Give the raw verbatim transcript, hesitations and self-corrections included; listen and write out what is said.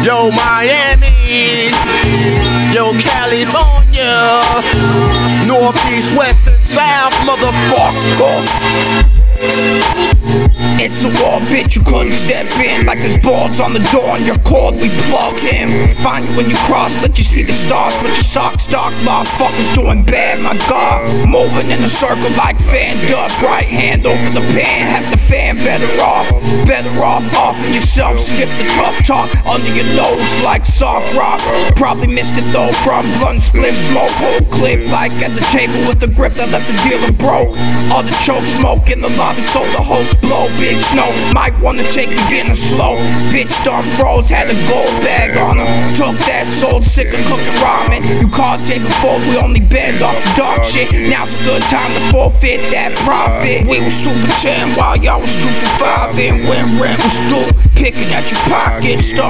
Yo, Miami, yo, California, Northeast, West, and South, motherfucker. It's a war, bitch, you couldn't step in. Like there's balls on the door and your cord, we plug him. Find you when you cross, let you see the stars. But your socks dark, motherfuckers doing bad, my God. Moving in a circle like fan dust. Right hand over the pan, have the fan better off. Better off, offing yourself, skip the tough talk. Under your nose like soft rock. Probably missed it though from blunt split smoke. Whole clip like at the table with the grip that left the dealer broke. All the choke smoke in the lobby so the host blow. Big snow, might wanna take the dinner slow. Bitch dark froze, had a gold bag on her. Took that sold sick of cooking ramen. You called day before, we only bend off the dark shit. Now's a good time to forfeit that profit. We was two for ten while y'all was two for five. And when rent was due, picking at your pocket, stuff